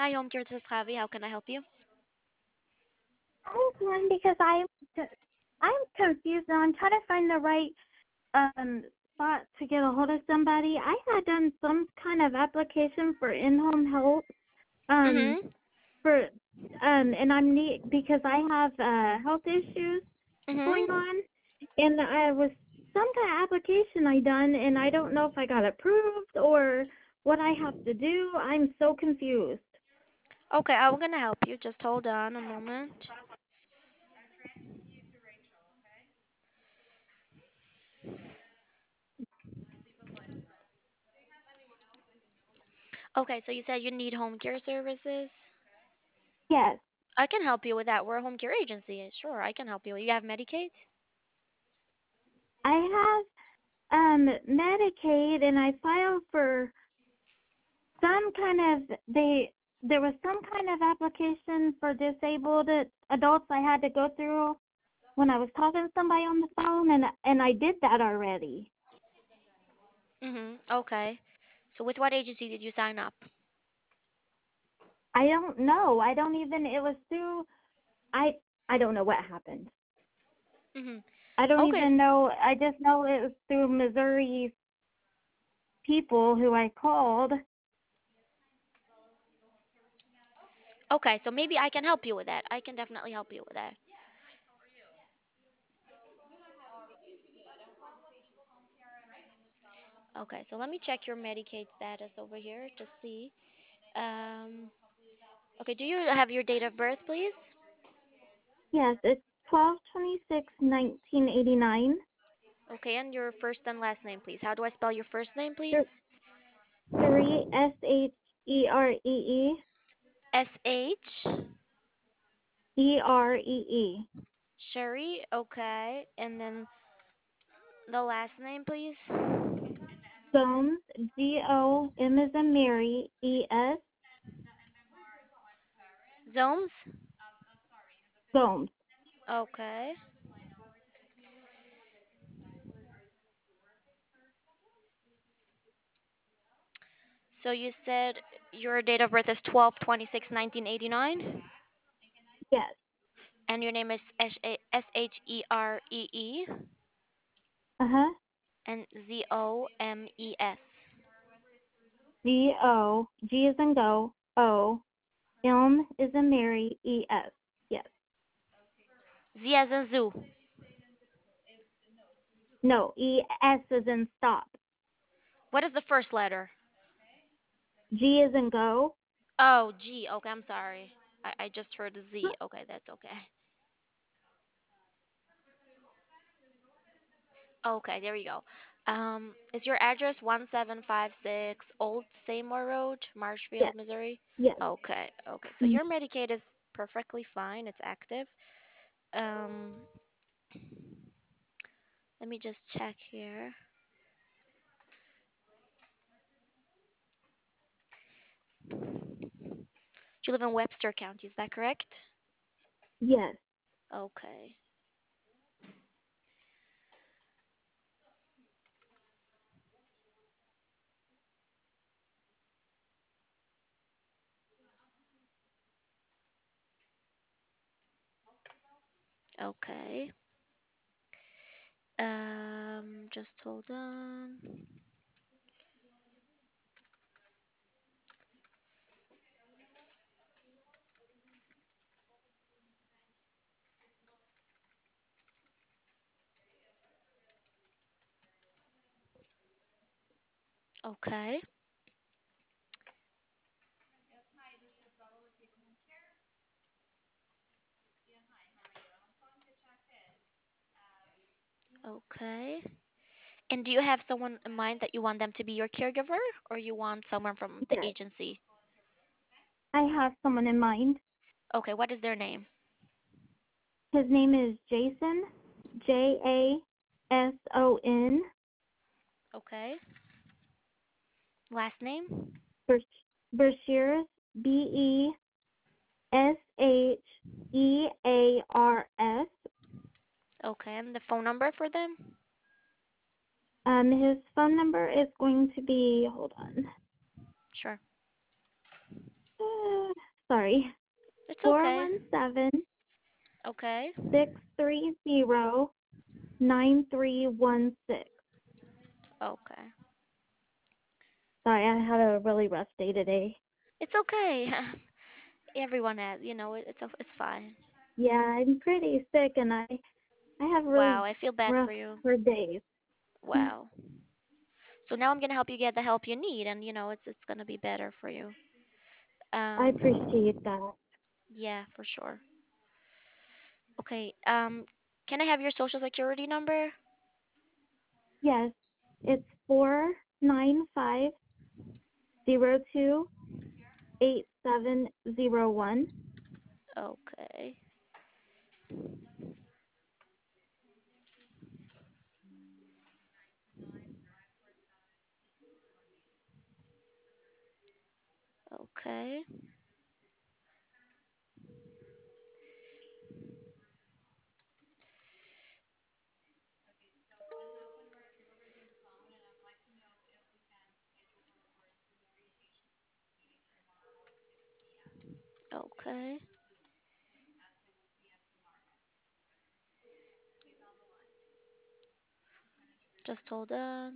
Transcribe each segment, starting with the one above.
Hi, Home Care. This is Javi. How can I help you? I'm calling because I'm confused and I'm trying to find the right spot to get a hold of somebody. I had done some kind of application for in-home help um Mhm. for and I'm need because I have health issues going Mhm. on, and I was some kind of application I done, and I don't know if I got approved or what I have to do. I'm so confused. Okay, I'm gonna help you. Just hold on a moment. Okay, so you said you need home care services. Yes, I can help you with that. We're a home care agency. Sure, I can help you. You have Medicaid? I have Medicaid, and I filed for some kind of there was some kind of application for disabled adults I had to go through when I was talking to somebody on the phone, and I did that already. Mhm. Okay. So with what agency did you sign up? I don't know. I don't even. It was through. I I don't know what happened. Mhm. I don't Okay. even know. I just know it was through Missouri people who I called. Okay, so maybe I can help you with that. I can definitely help you with that. Okay, so let me check your Medicaid status over here to see. Um, okay, do you have your date of birth, please? Yes, it's 12/26/1989. Okay, and your first and last name, please. How do I spell your first name, please? 3 Sheree. S-H. Eree. Sherry, okay. And then the last name, please. Gomes, Gom as in Mary, Es. Zomes? Gomes. Okay. So you said your date of birth is 12/26/1989, Yes. and your name is Sheree Uh-huh. and Zomes. G as in go, O. Is in Mary, Es. Yes. Z as in zoo. No, Es as in stop. What is the first letter? G as in go. Oh, G. Okay, I'm sorry. I just heard a Z. Okay, that's okay. Okay, there we go. Is your address 1756 Old Seymour Road, Yes. Marshfield, Missouri? Yes. Okay, okay. So Mhm. your Medicaid is perfectly fine. It's active. Um, let me just check here. You live in Webster County, is that correct? Yes. Okay. Okay. Just hold on. Okay. Okay. And do you have someone in mind that you want them to be your caregiver, or you want someone from the Yes. agency? I have someone in mind. Okay, what is their name? His name is Jason. Jason. Okay. Last name? Bershears. Beshears. Okay, and the phone number for them? His phone number is going to be, hold on. Sure. sorry, It's four okay. one seven Okay. 630 9316. Okay. Sorry, I had a really rough day today. It's okay. Everyone has, it's fine. Yeah, I'm pretty sick and I have Wow, really I feel bad rough for you. for days. Wow. So now I'm gonna help you get the help you need, and it's gonna be better for you. I Um, appreciate that. yeah, for sure. Okay. Can I have your social security number? Yes, it's 495028701. Okay. Okay. Okay. Just hold on.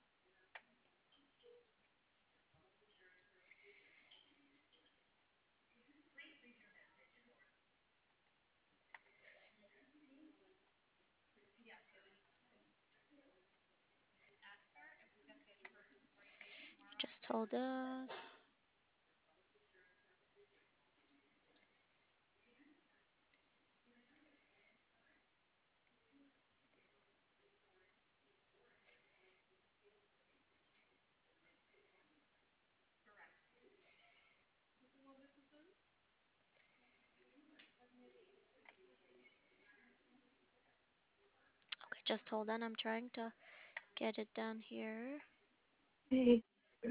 Just hold on. Okay, just hold on. I'm trying to get it down here. Okay.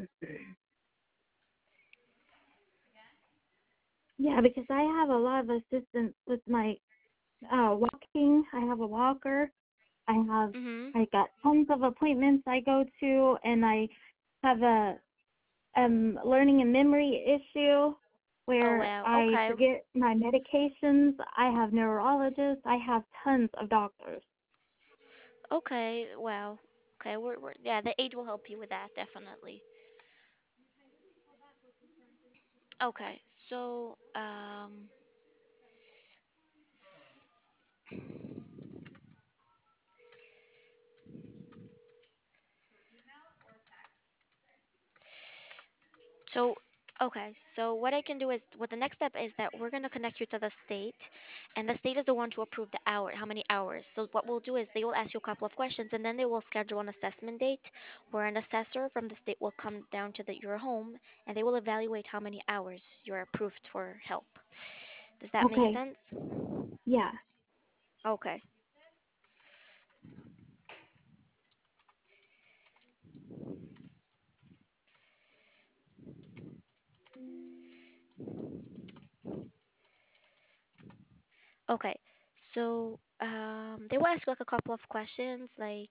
Yeah, because I have a lot of assistance with my walking. I have a walker. I have Mhm. I got tons of appointments I go to, and I have a learning and memory issue Oh where wow. I Okay. forget my medications. I have neurologists. I have tons of doctors. Okay. Wow. Okay. We're yeah. The aid will help you with that definitely. Okay. So So, okay. So what I can do is, what the next step is that we're going to connect you to the state, and the state is the one to approve the hour, how many hours. So what we'll do is they will ask you a couple of questions, and then they will schedule an assessment date where an assessor from the state will come down to your home, and they will evaluate how many hours you're approved for help. Does that make Okay. sense? Yeah. Okay. Okay. So they will ask like a couple of questions, like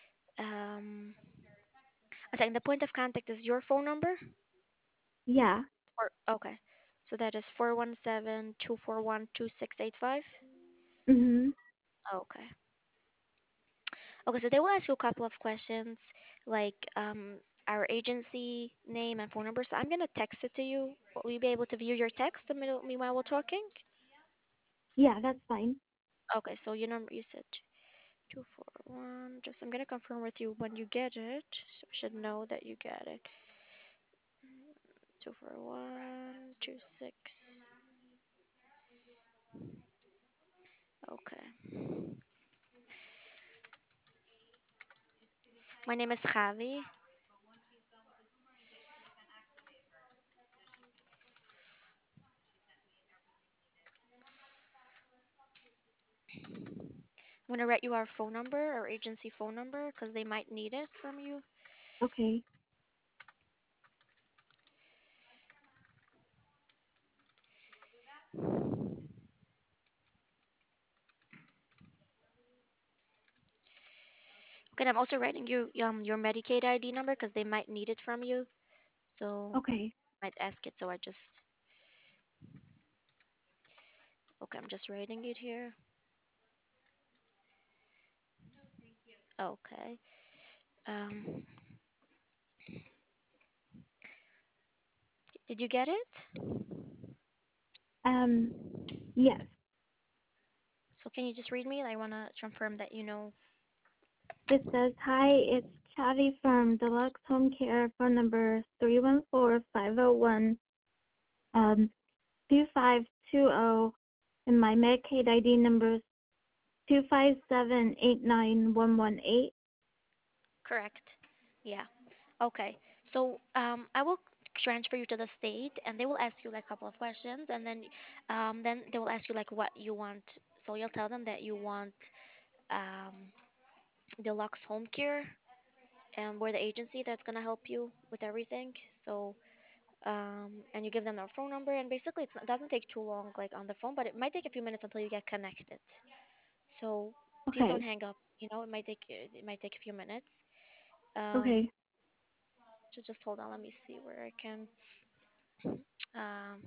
I'm saying the point of contact is your phone number. Yeah. Okay. So that is 417-241-2685. Mhm. Okay. Okay, so they will ask you a couple of questions like our agency name and phone number. So I'm gonna text it to you. Will you be able to view your text meanwhile we're talking? Yeah, that's fine. Okay, so your number you said 241. Just I'm gonna confirm with you when you get it. So I should know that you get it. 241-26. Okay. My name is Javi. I'm gonna write you our phone number, our agency phone number, because they might need it from you. Okay. Okay, and I'm also writing you your Medicaid ID number because they might need it from you. So Okay. might ask it. So I just Okay, I'm just writing it here. Okay. Um, did you get it? Um, yes. So can you just read me? I wanna confirm that you know. It says, "Hi, it's Chatty from Deluxe Home Care. Phone number 314-501 um 2520, and my Medicaid ID number is 257-89118." Correct. Yeah. Okay. So I will transfer you to the state, and they will ask you like a couple of questions, and then they will ask you like what you want. So you'll tell them that you want um, deluxe home care, and we're the agency that's gonna help you with everything. So and you give them their phone number, and basically it doesn't take too long like on the phone, but it might take a few minutes until you get connected. So please don't Okay. hang up. It might take a few minutes. Um, Okay. so just hold on. Let me see where I can. Um,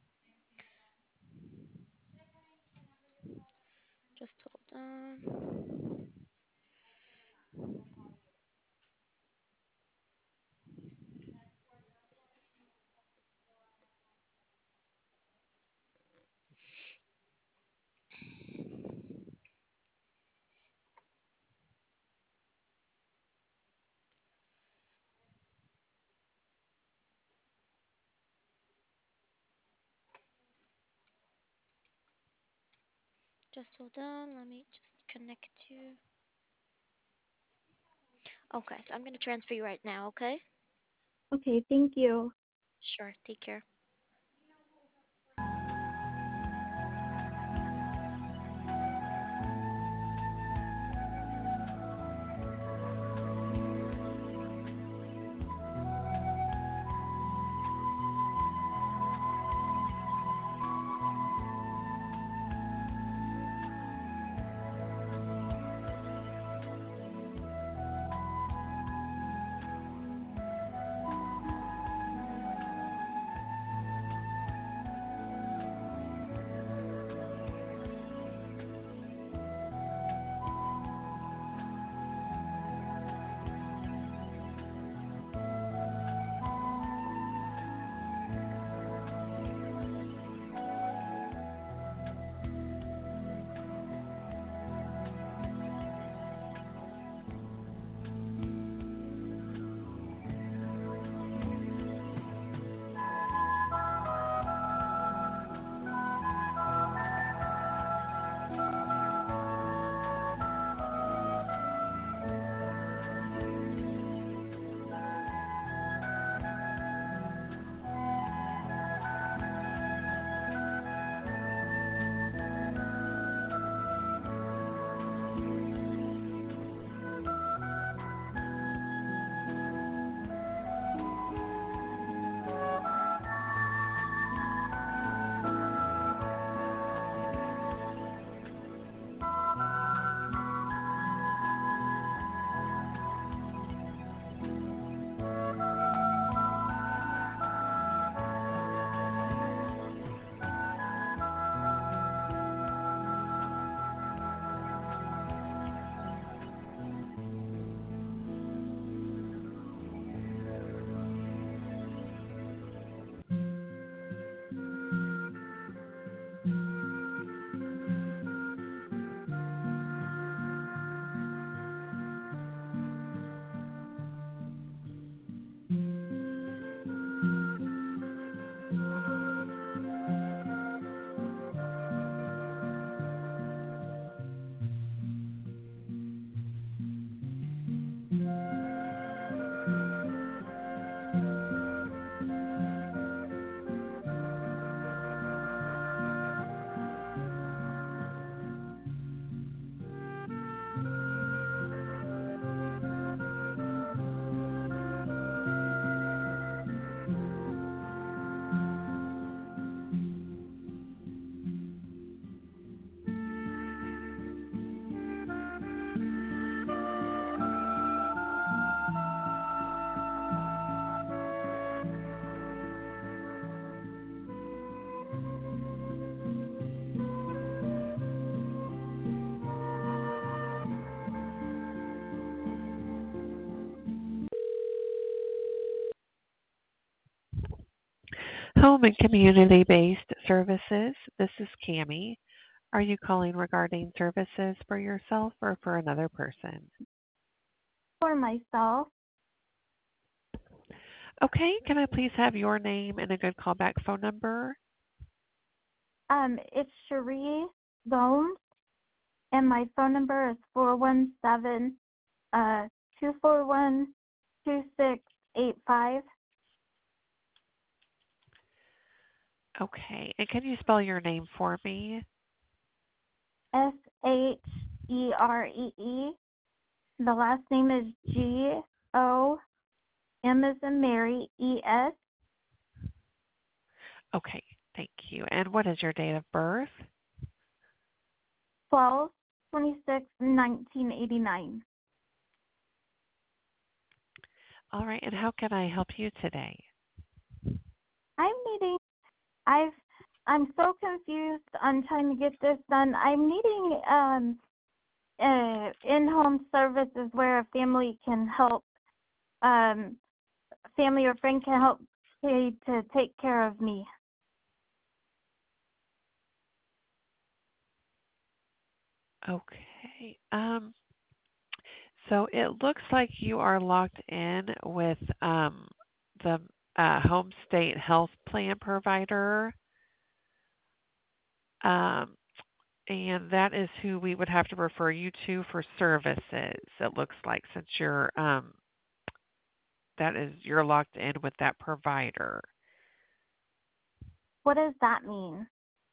just hold on. Just hold on. Let me just connect you. Okay, so I'm gonna transfer you right now. Okay. Okay, thank you. Sure. Take care. Home and community-based services. This is Cami. Are you calling regarding services for yourself or for another person? For myself. Okay, can I please have your name and a good callback phone number? It's Cherie Gomes, and my phone number is 417 241 2685. Okay, and can you spell your name for me? Sheree. The last name is Gom as in Mary Es. Okay, thank you. And what is your date of birth? 12/26/1989. All right, and how can I help you today? I'm needing. I've. I'm so confused on trying to get this done. I'm needing in-home services where a family can help. Family or friend can help pay to take care of me. Okay. So it looks like you are locked in with the home state health plan provider. Um, and that is who we would have to refer you to for services. It looks like since you're locked in with that provider. What does that mean?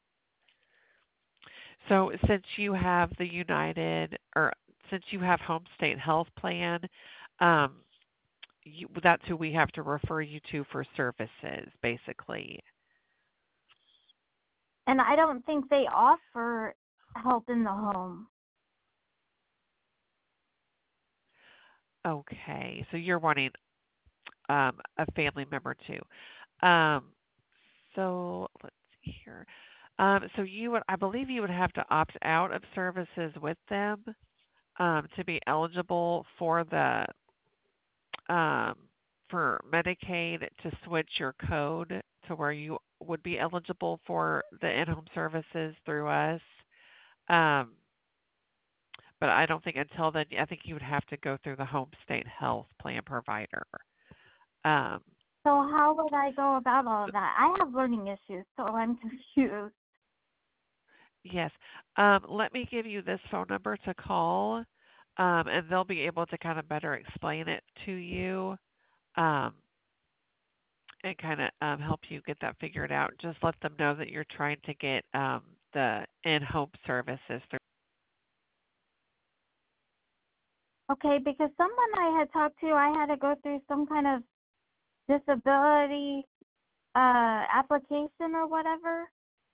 So since you have the United or since you have Home State Health Plan, um, that's who we have to refer you to for services, basically. And I don't think they offer help in the home. Okay, so you're wanting a family member too. Um, so let's see here. So I believe you would have to opt out of services with them to be eligible um, for Medicaid to switch your code to where you would be eligible for the in-home services through us. Um, but I don't think until then, I think you would have to go through the home state health plan provider. Um, So how would I go about all of that? I have learning issues, so I'm confused. yes. Let me give you this phone number to call, and they'll be able to kind of better explain it to you. Um, and kind of help you get that figured out. Just let them know that you're trying to get the in-home services through. Okay, because someone I had talked to, I had to go through some kind of disability application or whatever.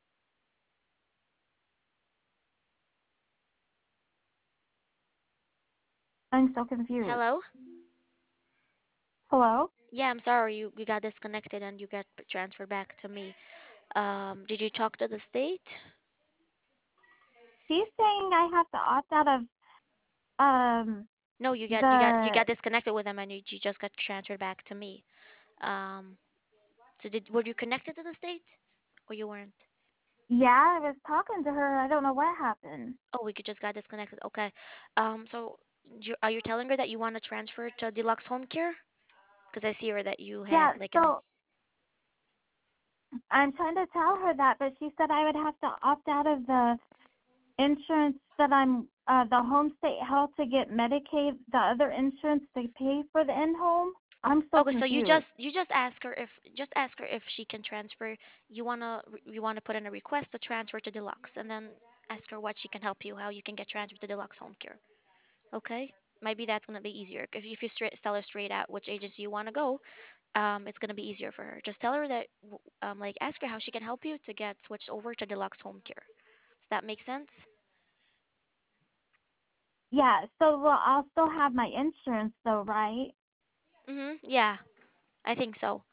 I'm so confused. Hello? Hello? Yeah, I'm sorry you got disconnected and you got transferred back to me. Did you talk to the state? She's saying I have to opt out of um No, you the got disconnected with them and you just got transferred back to me. Um, so did were you connected to the state or you weren't? yeah, I was talking to her. I don't know what happened. Oh, we could just got disconnected. Okay. So are you telling her that you want to transfer to Deluxe Home Care? Because I see here that you had Yeah, like an. so I'm trying to tell her that, but she said I would have to opt out of the insurance that I'm the home state health to get Medicaid, the other insurance to pay for the in home. I'm so Okay, so confused. you just ask her if she can transfer. You wanna put in a request to transfer to Deluxe, and then ask her what she can help you, how you can get transferred to Deluxe Home Care. Okay, maybe that's gonna be easier if you tell her straight out which agency you wanna go. It's gonna be easier for her. Just tell her that like ask her how she can help you to get switched over to Deluxe Home Care. Does that make sense? Yeah, so well, I'll still have my insurance though, right? Yeah, I think so.